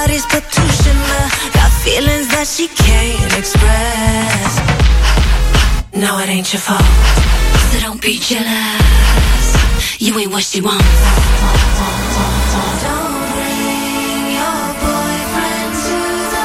body's Patushima, got feelings that she can't express. No, it ain't your fault, so don't be jealous. You ain't what she wants. Don't bring your boyfriend to the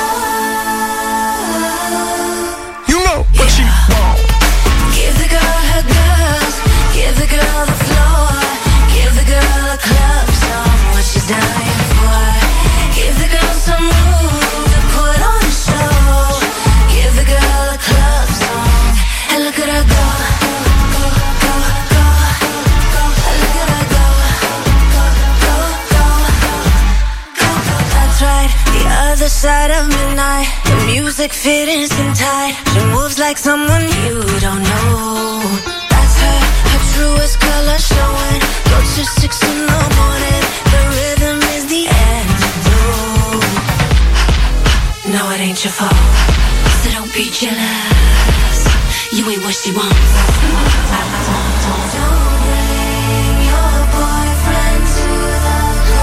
club. You know what she wants. Give the girl her girls, give the girl the floor, give the girl a club song, what she's dying for. Give the girl some room to put on a show. Give the girl a club song, and look at her go, go, go, go, go. Look at her go, go, go, go, go, go. That's right, the other side of midnight. The music fitting skin tight. She moves like someone you don't know. That's her truest color showing. Go to 6 in the morning. The rhythm is the antidote. No, it ain't your fault, so don't be jealous. You ain't what she wants. Don't bring your boyfriend to the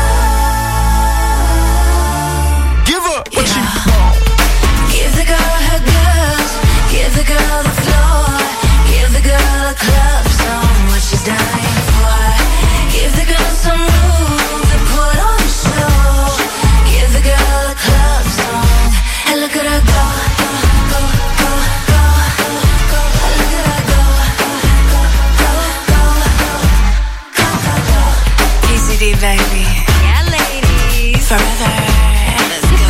club. Give her what she wants. Give the girl her girls, give the girl the floor, give the girl a club song, what she's dying for. Give the girl some room to put on a show. Give the girl a club song, and look at her go, go, go, go, go, go. Look at her go, go, go, go, go, go, go. PCD baby, yeah ladies, forever. Let's go.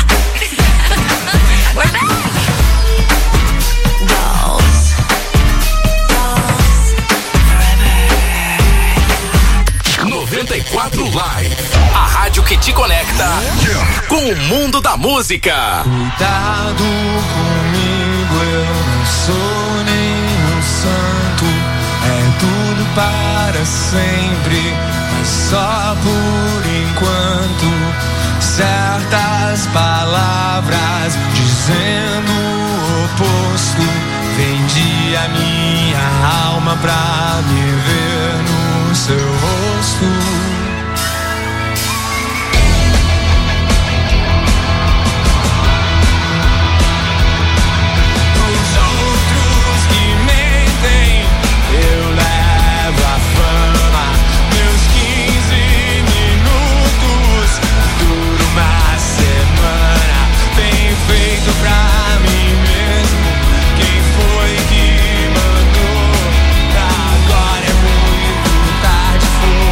We're back. Dolls, dolls, forever. 94 Live, a rádio que te conecta com o mundo da música. Cuidado comigo, eu não sou nenhum santo. É tudo para sempre, mas só por enquanto. Certas palavras dizendo o oposto. Vendi a minha alma pra me ver no seu rosto. Eu levo a fama, meus 15 minutos dura uma semana. Tenho feito pra mim mesmo. Quem foi que mandou? Agora é muito tarde, foi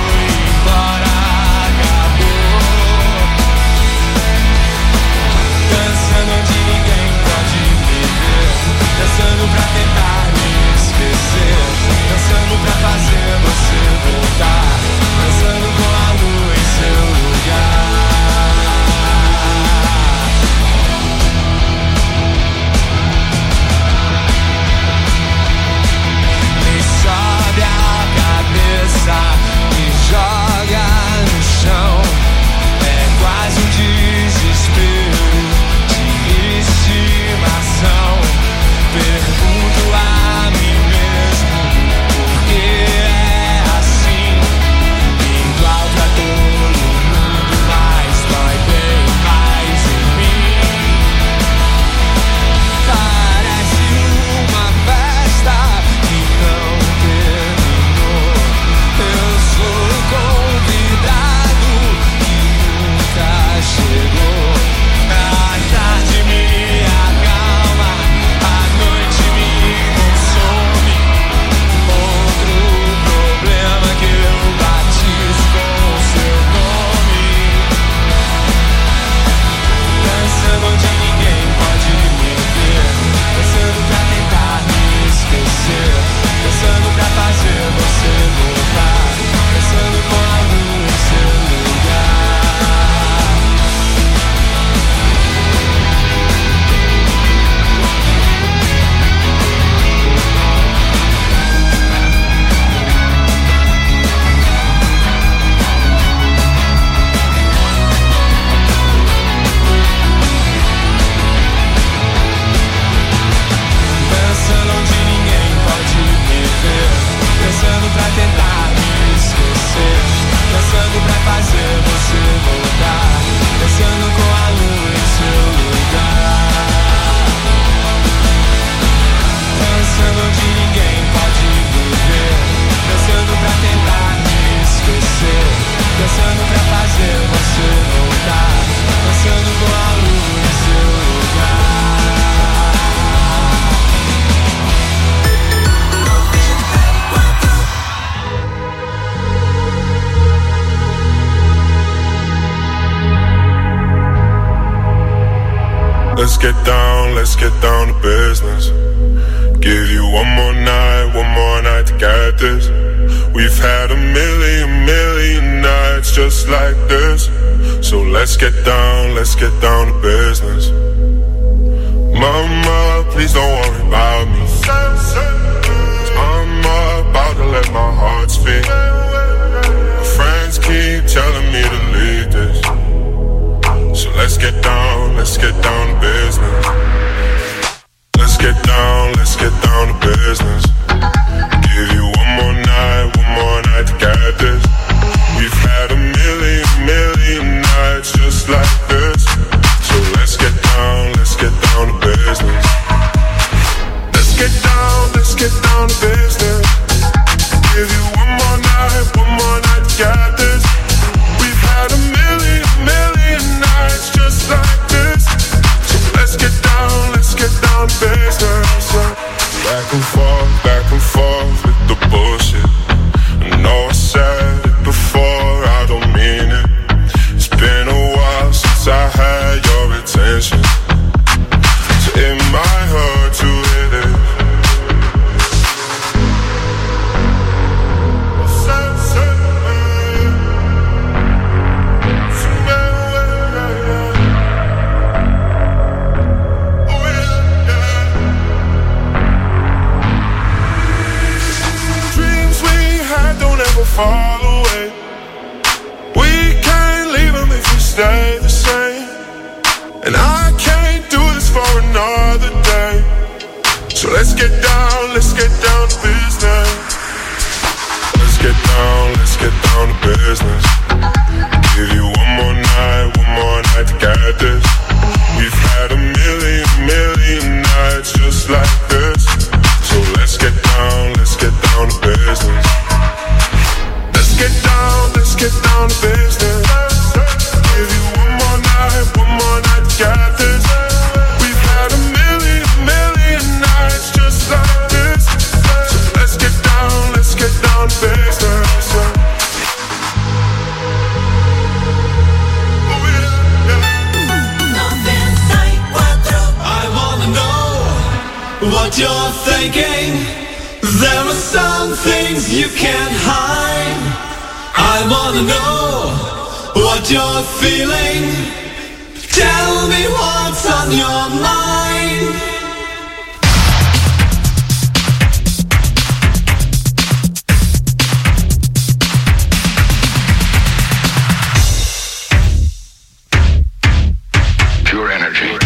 let's get down to business. Give you one more night to get this. We've had a million nights just like this. So let's get down to business. Mama, please don't worry about me. I'm about to let my heart speak. My friends keep telling me to leave this. So let's get down to business. Let's get down to business. Give you one more night to get this. We've had a million nights just like this. So let's get down to business. Let's get down to business. Give you one more night to get this. We've had a million nights just like this. So let's get down to business. Back and forth with the bullshit. I know I said it before, I don't mean it. It's been a while since I had your attention, so it might hurt to hit it. Fall away. We can't leave them if we stay the same. And I can't do this for another day. So let's get down to business. Let's get down to business. Give you one more night to get this. We've had a million nights just like this. So let's get down to business. Let's get down to business. Give you one more night to get this. We've had a million nights just like this. So let's get down to business. I wanna know what you're thinking. There are some things you can't hide. I wanna know what you're feeling. Tell me what's on your mind. Pure energy.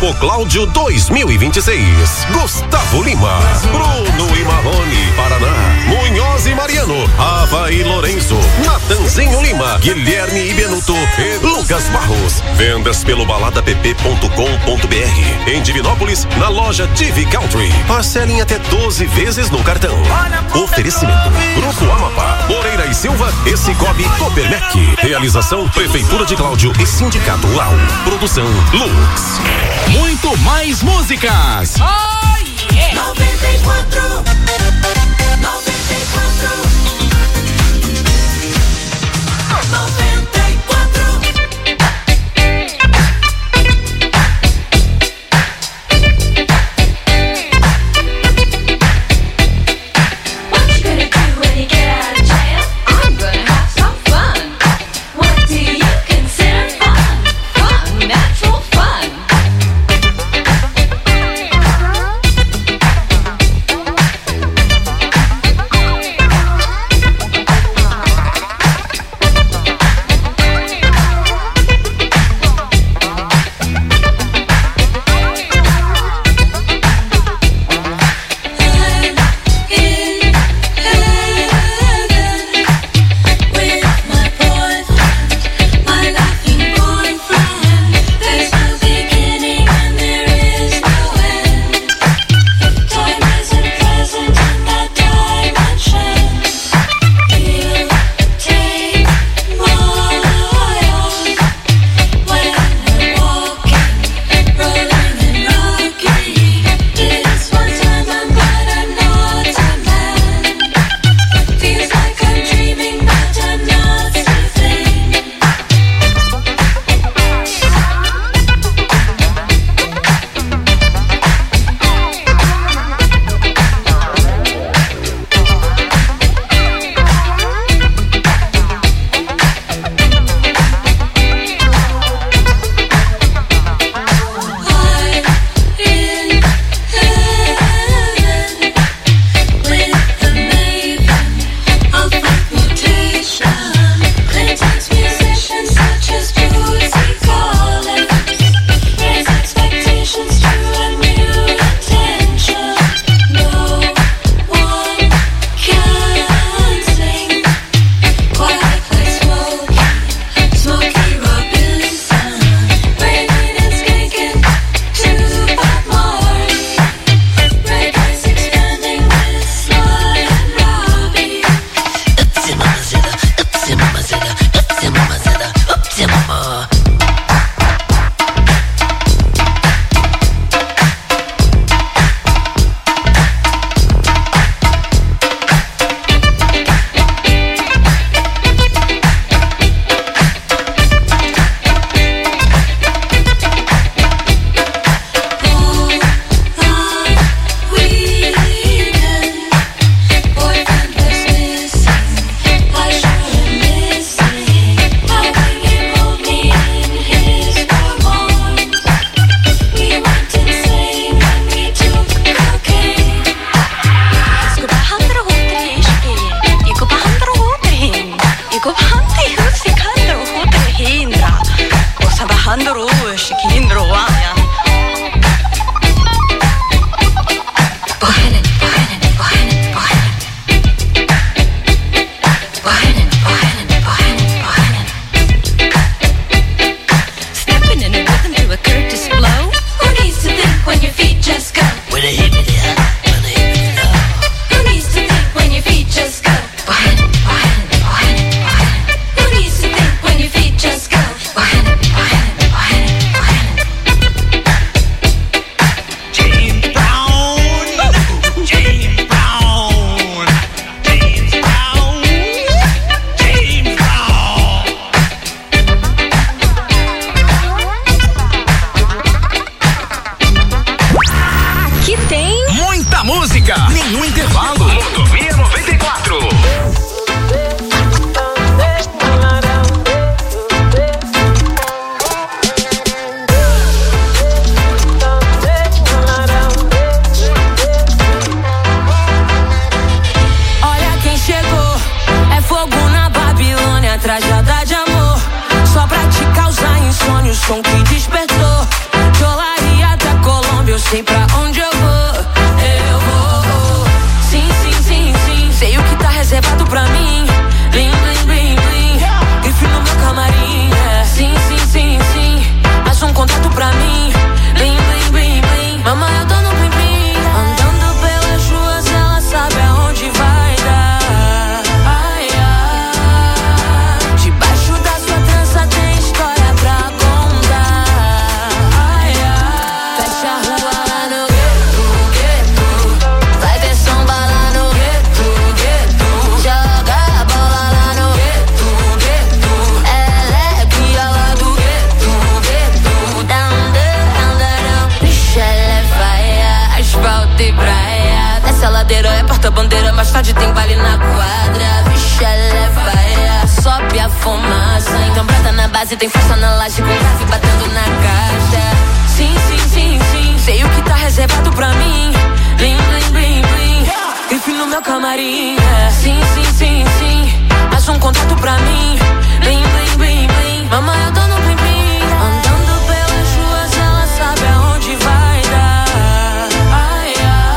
Expo Cláudio 2026. Gustavo Lima, Bruno e Marrone, Paraná, Munhoz e Mariano, Ava e Lourenço, Natanzinho Lima, Guilherme e Benuto e Lucas Barros. Vendas pelo baladapp.com.br. Em Divinópolis, na loja TV Country. Parcelem até 12 vezes no cartão. Oferecimento: Grupo Amapá, Moreira e Silva e Cicobi Copermec. Realização: Prefeitura de Cláudio e Sindicato Rural. Produção Lux. Muito mais músicas. Oh, yeah. 94. som que despertou. Cholaria sei pra onde eu vou. Sim, sim, sim, sim. Sei o que tá reservado pra mim. Blim, blim, blim, blim. Grife no meu camarim. Sim, sim, sim, sim. Mais um contato pra mim. Blim, blim, blim, blim. Mamãe, eu tô no blim, blim. Andando pelas ruas, ela sabe aonde vai dar. Ai, ai. Debaixo da sua trança tem história pra contar. Ai, ai. Fecha a rua lá no gueto. Vai ter samba lá no gueto. Joga a bola lá no gueto. Ela é cria lá do gueto. Down, down, down. Bicha, ela é faia, asfalto e praia. Desce a ladeira, é porta-bandeira, mais tarde tem baile na quadra. Bicha, ela é faia, sobe a fumaça. Então brota na base, tem força na laje, com grave batendo na caixa. Sim, sim, sim, sim. Sei o que tá reservado pra mim. Blim, blim, blim, blim. Grife no meu camarim. Sim, sim, sim, sim. Mais um contato pra mim. Blim, blim, blim, blim. Mamãe, eu tô no blim, blim. Andando pelas ruas, ela sabe aonde vai dar. Ai,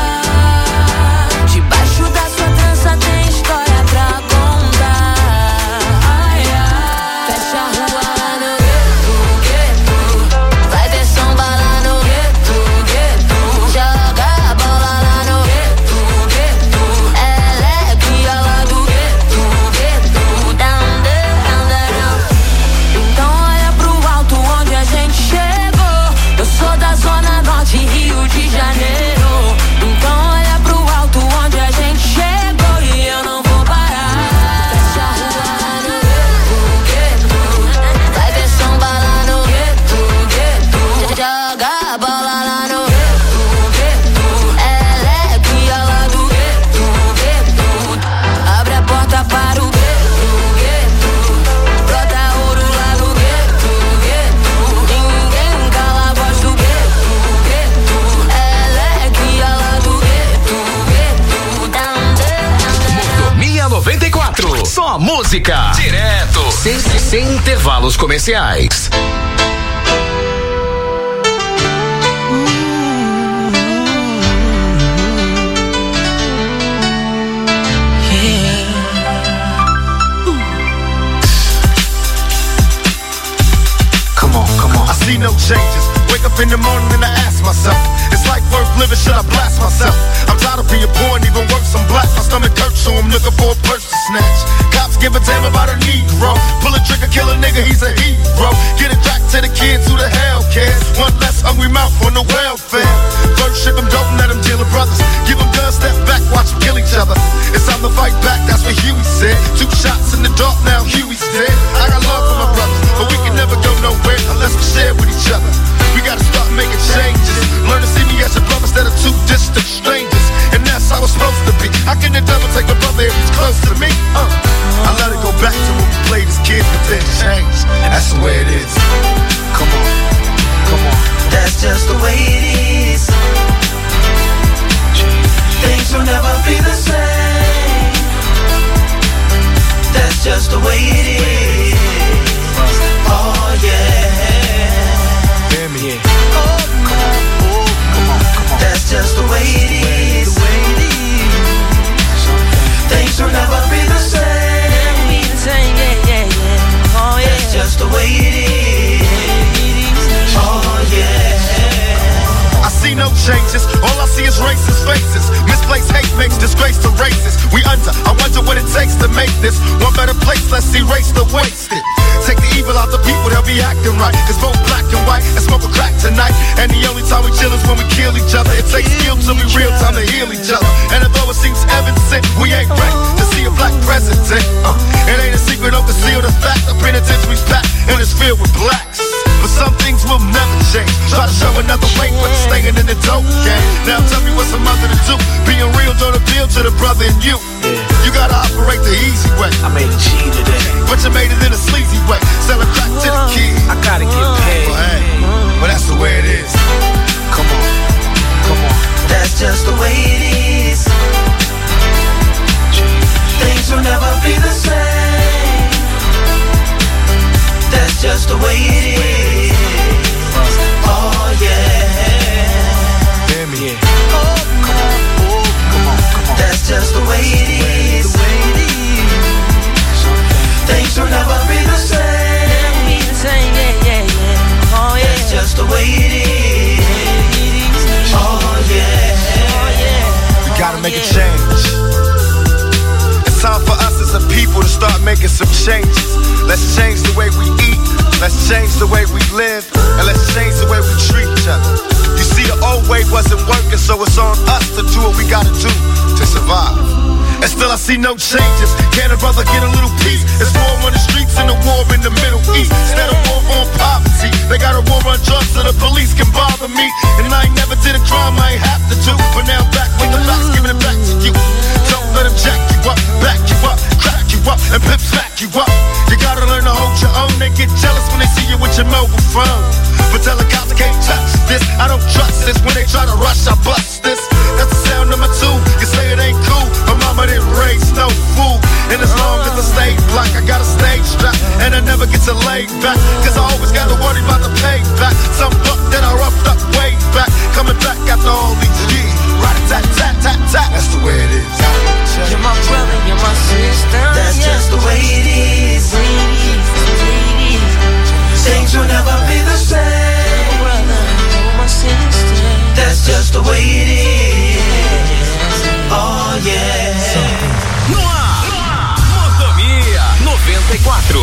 ai. Debaixo da sua trança tem história pra contar. Ai, ai. Fecha a rua lá no gueto. Vai ter samba lá no gueto. Joga a bola lá no gueto. Ela é cria lá do gueto. Down, down, down. Então olha pro alto onde a gente chegou. Eu sou da Zona Norte, Rio de Janeiro. Então olha pro alto onde a gente chegou. E eu não vou parar. Fecha a rua lá no gueto. Vai ter samba lá no gueto. Joga a bola lá no gueto. Ela é cria lá do gueto. Abre a porta para o gueto. Brota ouro lá no gueto. Ninguém cala a voz do gueto. Ela é cria lá do gueto. Down, down. Motomia 94. Só música. Direto. Sem intervalos comerciais. Come on, come on. I see no changes. Wake up in the morning and I ask myself, it's like worth living, should I blast myself? I'm tired of being poor and even worse, I'm black. My stomach hurts, so I'm looking for a purse to snatch. Cops give a damn about a Negro. Pull a trigger, kill a nigga, he's a hero. Get it back to the kids who the hell cares. One less hungry mouth on the welfare. First ship them, don't let them deal with brothers. Give them guns, step back, watch them kill each other. It's time to fight back, that's what Huey said. 2 shots in the dark, now Huey's dead. I got love for my brothers, but we can never go nowhere unless we share with each other. We gotta start making changes. Learn to see me as a brother instead of 2 distant strangers. And that's how it's supposed to be. How can the devil take a brother if he's close to me? I let it go back to when we played as kids, but then changed. That's the way it is. Come on, come on. That's just the way it is. Things will never be the same. That's just the way it is. Oh yeah. Hear me, yeah. Oh, come on, oh, come on, come on. That's just the way it is. Things will never be the same. That's just the way it is. Oh yeah. I see no changes, all I see is racist faces. Misplaced hate makes disgrace to races. We under, I wonder what it takes to make this one better place, let's erase the wasted. Take the evil out the people, they'll be acting right. It's both black and white, and smoke a crack tonight. And the only time we chill is when we kill each other. It takes skill to be real time to heal each other. And although it seems heaven sent, we ain't ready to see a black president. It ain't a secret, don't conceal the fact. The penitentiary's packed, and it's filled with blacks. But some things will never change. Try to show another way, but it's staying in the dope game. Now tell me what's a mother to do. Being real don't appeal to the brother in you. You gotta operate the easy way. I made a G today, but you made it in a sleazy way. Sell a crack to the kid. I gotta get paid. Well, hey, well that's the way it is. Come on, come on. That's just the way it is. Things will never be the same. That's just the way it is. Oh yeah. make a change. It's time for us as a people to start making some changes. Let's change the way we eat, let's change the way we live, and let's change the way we treat each other. You see, the old way wasn't working, so it's on us to do what we gotta do to survive. And still I see no changes. Can a brother get a little peace? It's war on the streets and a war in the Middle East. Instead of war on poverty, they got a war on drugs so the police can bother me. And I ain't never did a crime I ain't have to do, but now I'm back with the facts, giving it back to you. Don't let them jack you up, back you up, crack you up, and pimp smack you up. You gotta learn to hold your own. They get jealous when they see you with your mobile phone. But tell the cops I can't touch this. I don't trust this. When they try to rush, I bust this. That's the sound number 2. You say it ain't cool, but mama didn't raise no fool. And as long as I stay black, I got a stage strap, and I never get to lay back, cause I always gotta worry about the payback. Some buck that I roughed up way back, coming back after all these years. Rat-a-tat-tat-tat-tat, that's the way it is. You're my brother, you're my sister. That's just the way it is. Things will never be the same. Brother, you're my sister. That's just the way it is. Oh yeah. No ar, Motomia 94.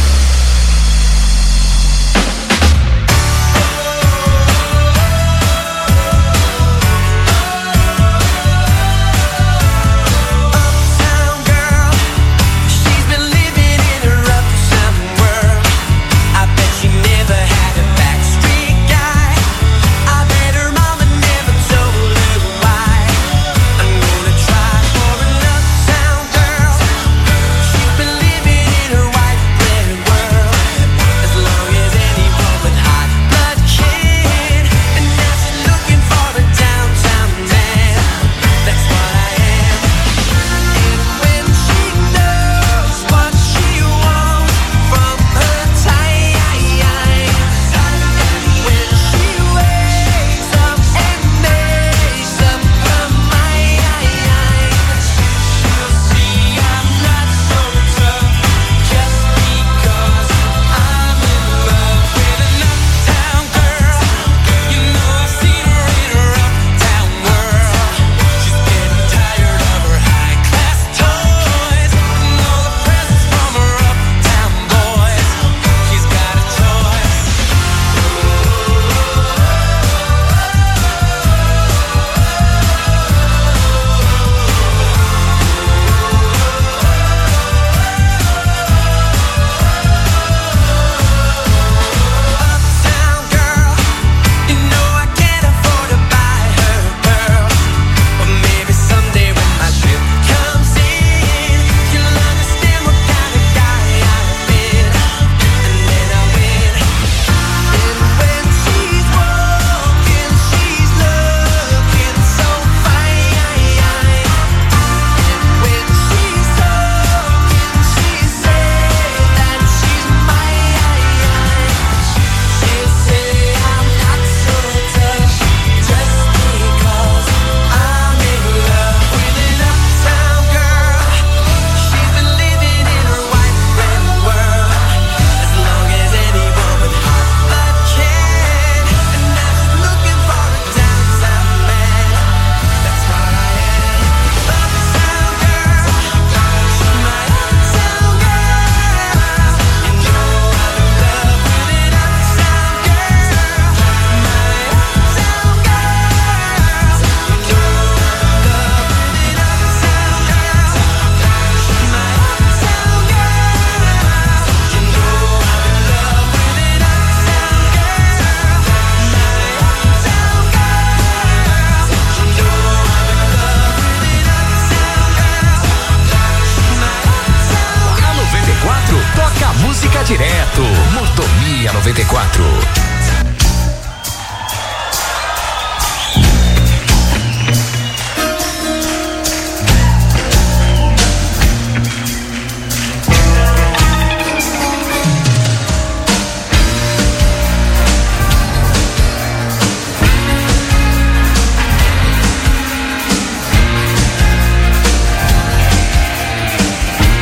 direto. Motomia 94.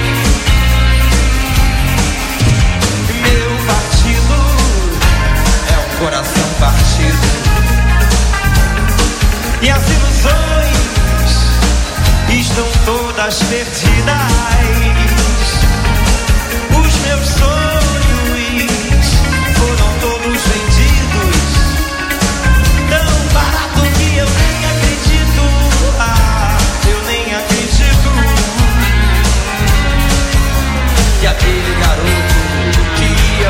Meu partido todas perdidas. Os meus sonhos foram todos vendidos, tão barato que eu nem acredito. Eu nem acredito que aquele garoto que ia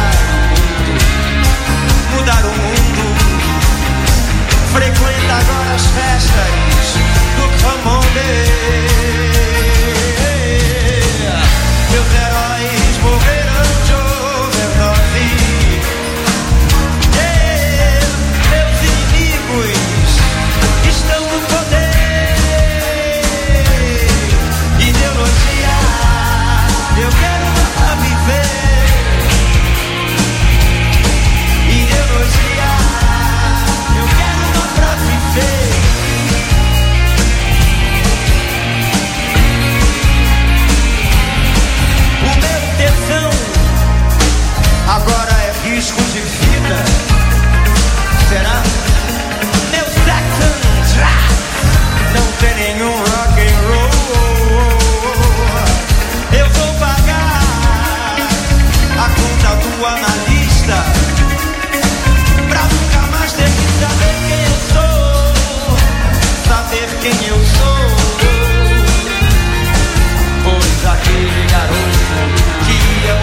mudar o mundo, frequenta agora as festas do Camões. Meus heróis morreram de overdose. Meus inimigos estão no poder. Ideologia, eu quero uma pra viver. Ideologia, eu quero uma pra viver. O meu tesão agora é risco de vida. Será? Meu sex and drugs não tem nenhum rock and roll. Eu vou pagar a conta do analista pra nunca mais ter que saber quem eu sou. Saber quem eu sou. Pois aquele garoto que ia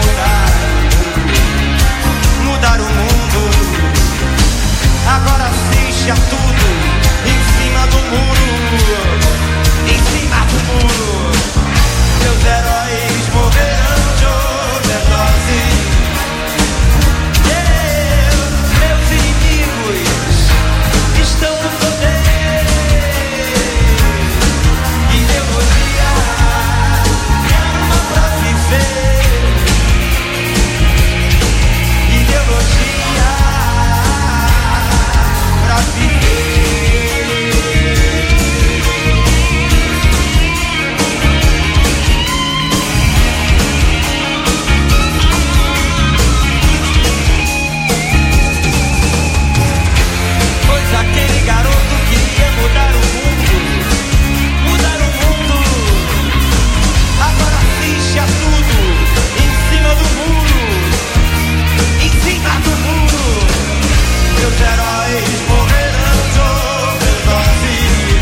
mudar o mundo, agora assiste a tudo em cima do muro. Em cima do muro. Meus heróis morreram de overdose. Meus inimigos estão no poder. Ideologia, quero uma pra viver. Ideologia pra viver. Pois aquele garoto queria mudar o mundo. Agora assiste a tudo em cima do muro. Em cima do muro. Meus heróis morreram de overdose.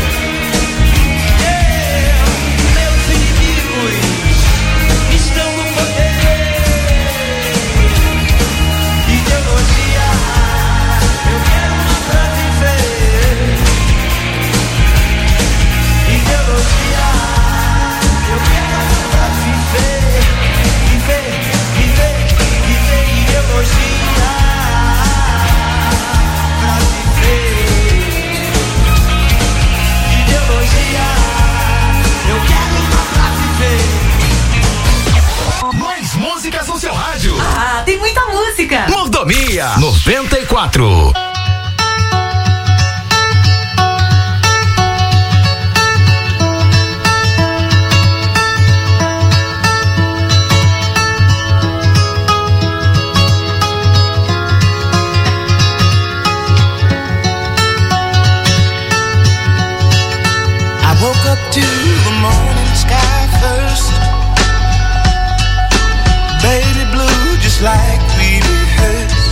Meus inimigos estão no poder. Ideologia, eu quero uma pra viver. Ideologia, eu quero uma pra viver. Viver, viver, viver. Ideologia pra viver. Ideologia, eu quero uma pra viver. Mais músicas no seu rádio. Ah, tem muita música. Mordomia 94. I woke up to the morning sky first. Baby blue, just like we rehearsed.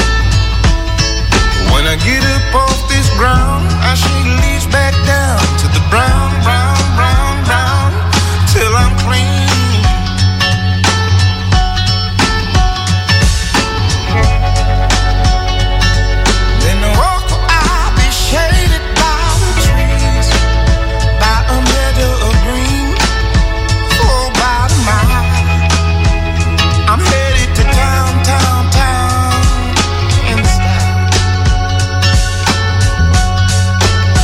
When I get up off this ground, I shake leaves back down to the brown, brown, brown, brown, till I'm clean. Then the walk I'll be shaded by the trees, by a meadow of green, oh, by the mile. I'm headed to town, town, town, in style.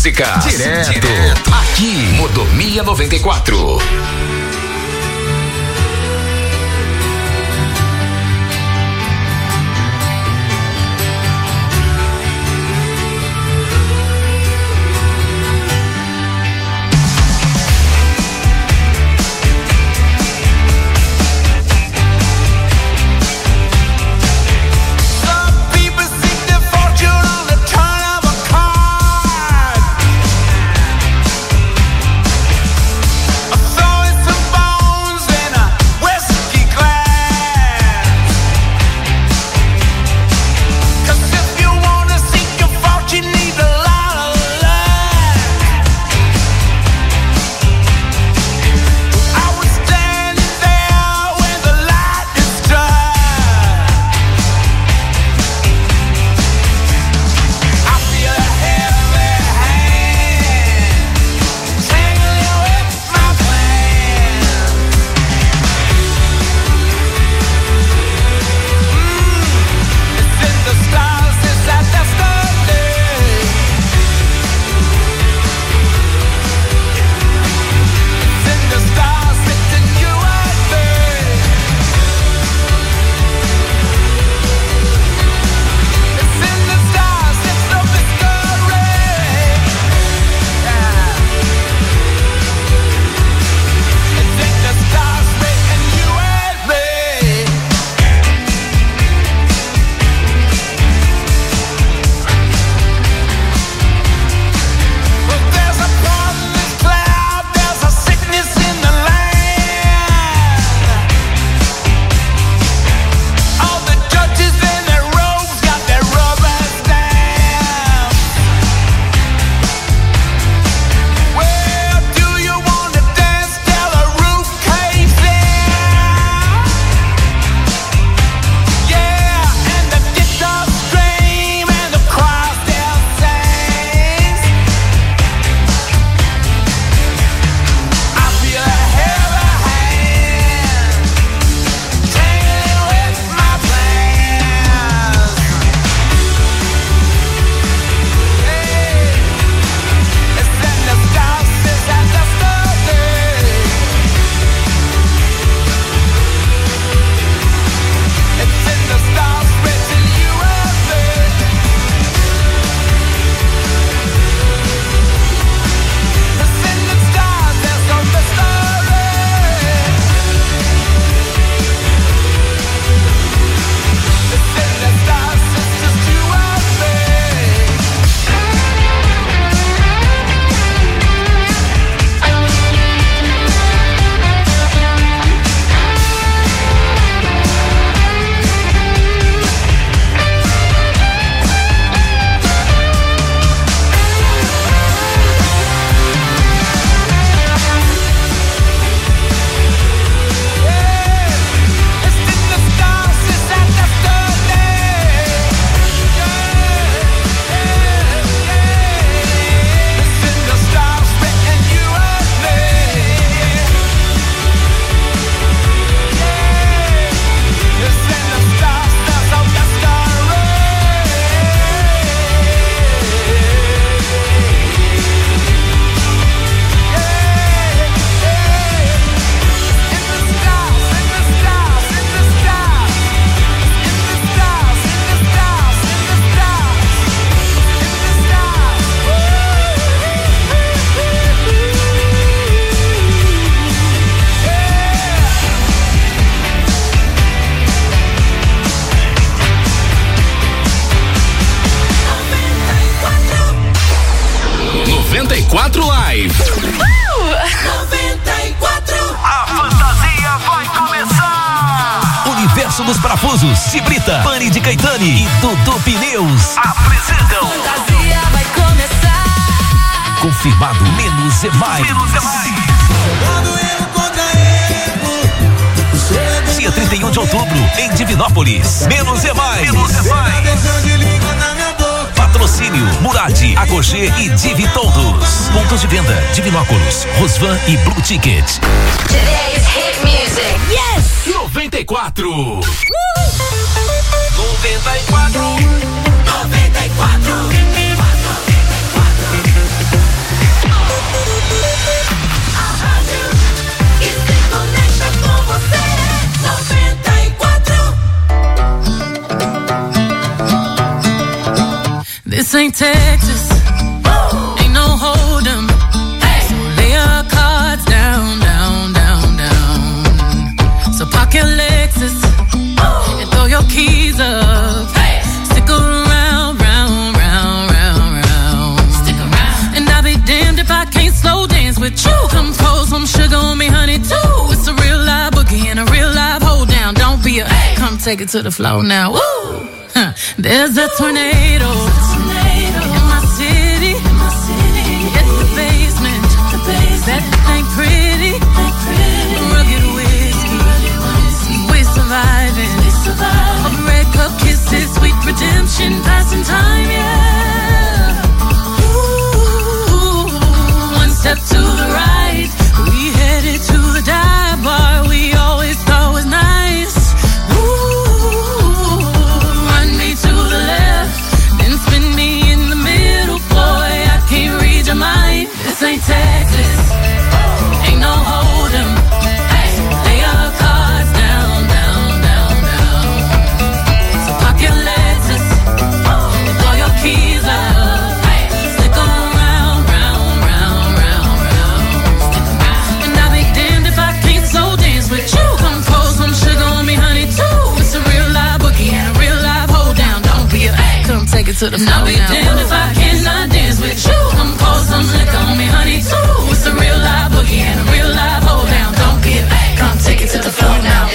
música direto. Aqui, Mordomia 94. Live. 94. A fantasia vai começar. Universo dos Parafusos, Cibrita, Pani de Caetani e Dudu Pneus apresentam. Fantasia vai começar. Confirmado, menos é mais. Dia 31 de outubro, em Divinópolis. Menos é mais. Patrocínio Murad, Agogê e Divi Todos. Pontos de venda: Divinópolis, Rosvan e Blue Ticket. Today's hit music. Yes! 94. 94. This ain't Texas, ain't no hold'em. So lay your cards down, down, down, down. So park your Lexus and throw your keys up. Stick around, round, round, round, round. Stick around. And I'll be damned if I can't slow dance with you. Come pour some sugar on me, honey, too. It's a real live boogie and a real live hold down. Don't be a come take it to the floor now. Woo! There's a tornado in my city. It's the basement. That ain't pretty. Rugged whiskey. We're surviving. A red cup kisses, sweet redemption, passing time, yeah. Ooh, one step to the right, we headed to the dive bar we always thought was nice. Ooh, run me to the left, then spin me in the middle, boy, I can't read your mind. This ain't Texas, ain't no hold'em. Lay your cards down, down, down, down. So park your Lexus and throw your keys up. Stick around, round, round, round, round. And I'll be damned if I can't slow dance with you. Come pour some sugar on me, honey, too. It's a real live boogie and a real live hold down. Don't be a come take it to the floor. I'll be damned if I cannot dance with you. Come pour some liquor on me, honey, too. It's a real live boogie and a real live hold down. Don't be a come take it to the floor now.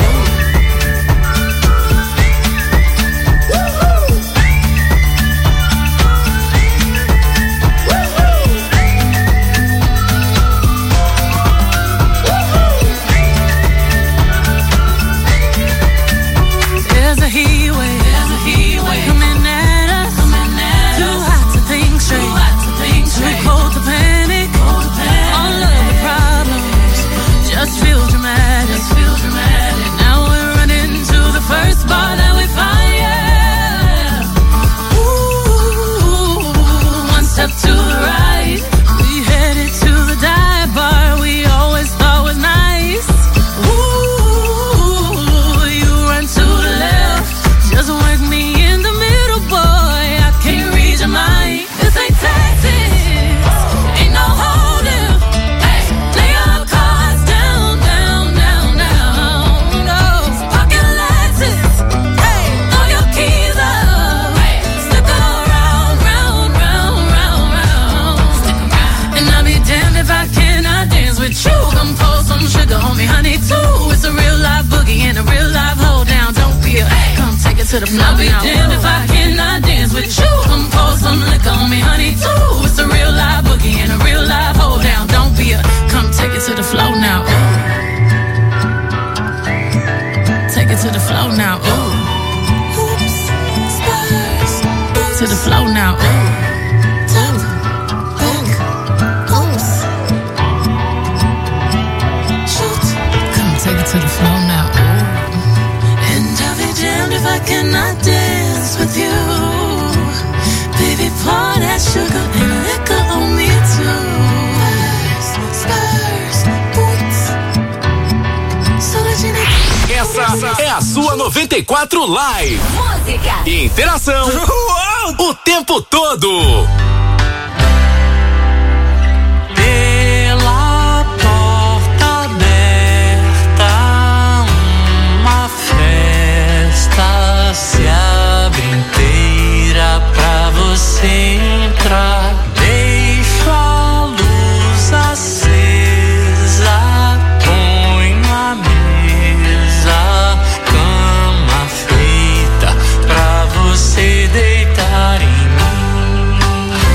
There's a heat wave coming at us. Too hot to think straight, too cold to panic. All of the problems just feel dramatic. Now we're running to the first bar that we find, yeah. Ooh, one step to the right, we headed to the dive bar we always thought was nice. Ooh, you run to the left, just work me in the middle, boy, I can't read your mind. This ain't Texas, ain't no hold'em. Lay your cards down, down, down, down. No, park your Lexus, throw your keys up. Stick around, round, round, round, round. And I'll be damned if I cannot dance with you. Come pour some sugar on me, honey, too. It's a real live boogie and a real live hold down. Don't be a come take it to the floor. I'll be damned if I cannot dance with you. Come pour some liquor on me, honey, too. It's a real live boogie and a real live hold down. Don't be a come take it to the floor now. Ooh. Take it to the floor now. Ooh. Oops, spurs. To the floor now. Ooh. Oops. Shoot. Come take it to the floor now. Ooh. And I'll be damned if I cannot dance with you. Baby, pour that sugar and liquor on me too. Spurs, boots. So that you need. Essa é a sua 94 Live. Música, Interação o tempo todo. Pela porta aberta, uma festa se abre inteira pra você entrar. Deixo a luz acesa, ponho a mesa, cama feita pra você deitar em mim.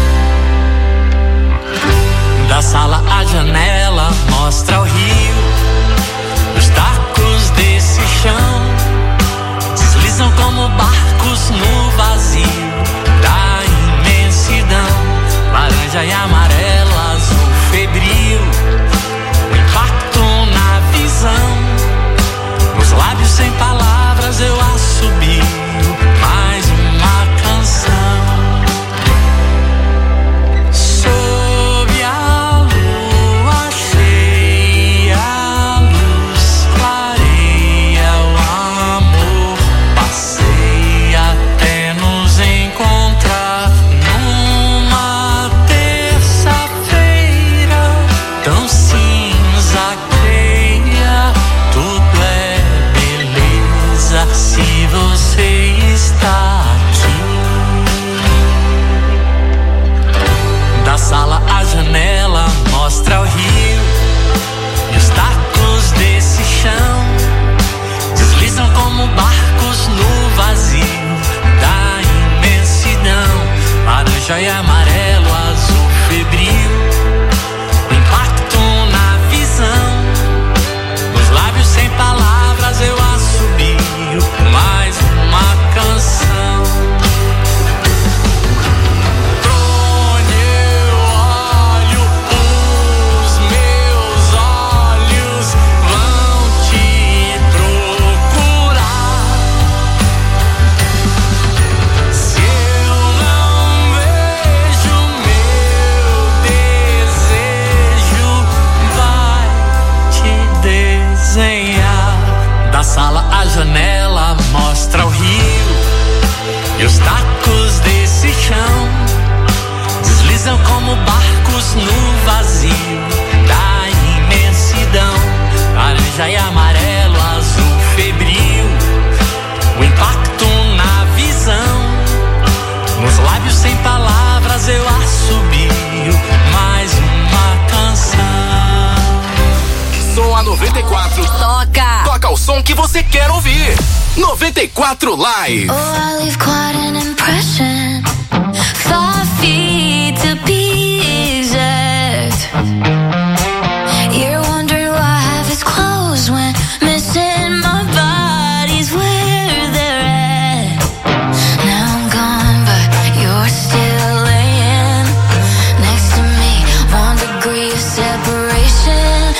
você quer ouvir. 94 Live. Oh, I leave quite an impression. 5 feet to be exact. You're wondering why I have his clothes when missing my body's where they're at. Now I'm gone, but you're still laying next to me. 1 degree of separation.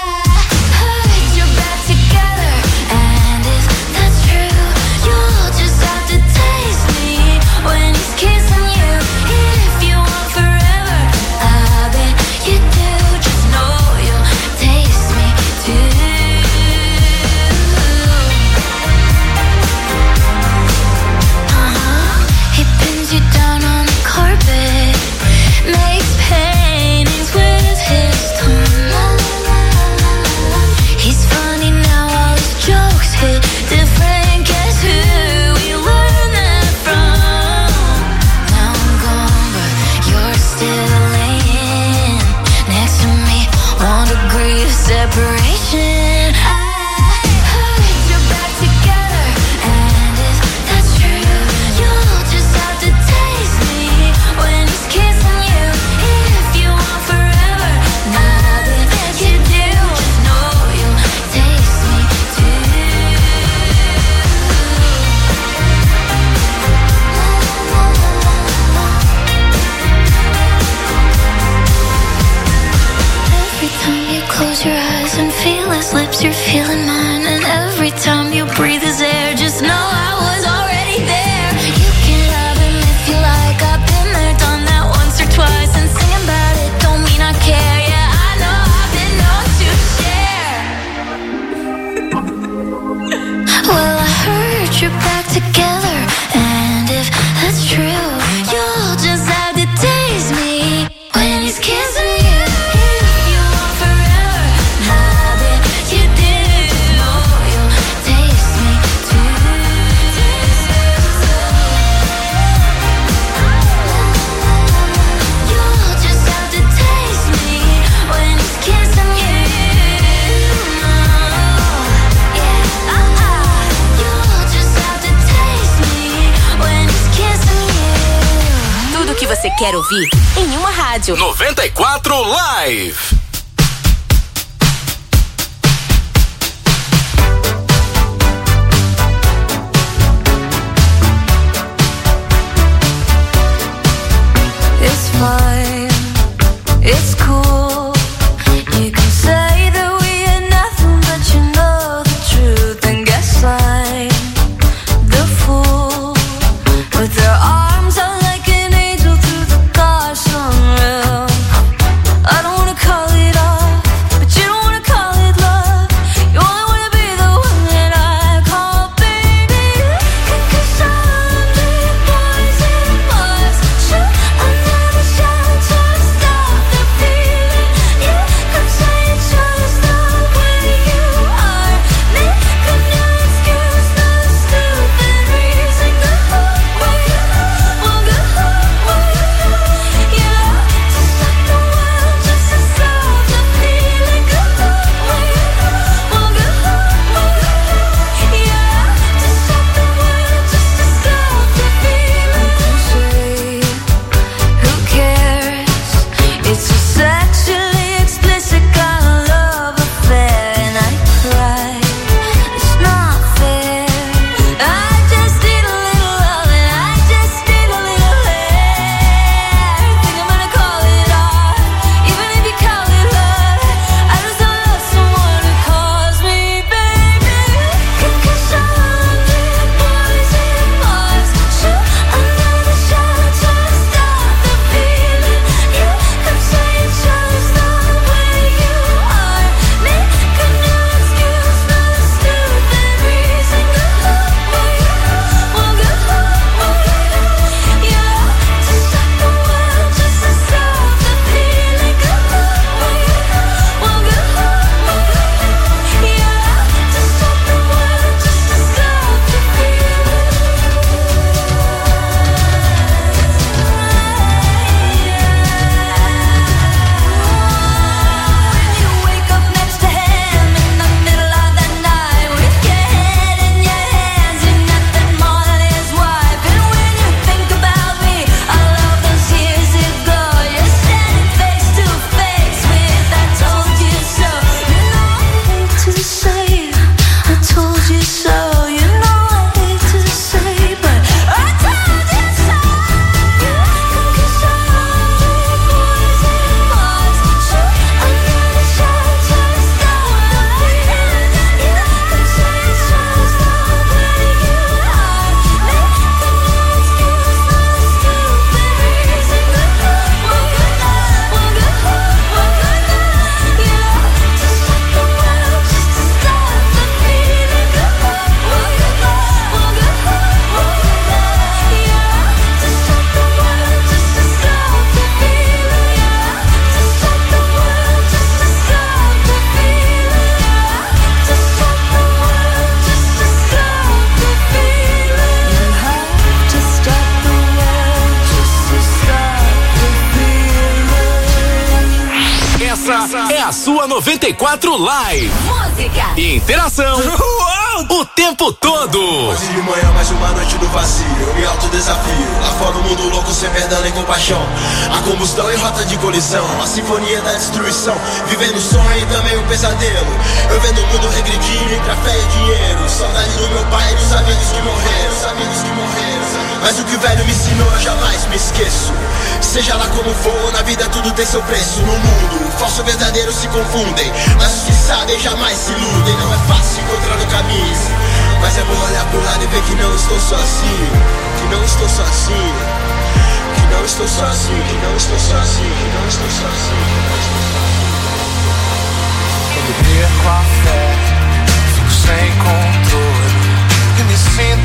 Separation. I heard you're back together, and if that's true, you'll just have to taste me when he's kissing you. If you want forever, now that you do, just know you'll taste me too. Every time you close your eyes and feel his lips, you're feeling mine. And every time you breathe his air, just know I was already there. You can love him if you like. I've been there, done that once or twice. And singing about it don't mean I care. Yeah, I know I've been known to share. Well, I heard you're back together, and if that's true, you'll just have to taste me when he's kissing you. Você quer ouvir em uma rádio. 94 Live. It's fine, it's cool. You can say that we had nothing, but you know the truth. And guess I'm the fool with their arms out like an angel through the car sunroof. I don't wanna call a sua 94 Live. Música e interação o tempo todo. Hoje de manhã, mais uma noite do vazio. Eu me autodesafio. Lá fora o mundo louco, sem perdão nem compaixão. A combustão em rota de colisão. A sinfonia da destruição. Vivendo o sonho e também o pesadelo. Eu vendo o mundo regredindo entre a fé e o dinheiro. Saudade do meu pai e dos amigos que morreram. Mas o que o velho me ensinou eu jamais me esqueço. Seja lá como for, na vida tudo tem seu preço. No mundo, o falso e o verdadeiro se confundem. Mas os que sabem jamais se iludem. Não é fácil encontrar no caminho, mas é bom olhar pro lado e ver que não estou sozinho. Que não estou sozinho. Que não estou sozinho. Que não estou sozinho. Que não estou sozinho. Quando perco a fé, fico sem controle e me sinto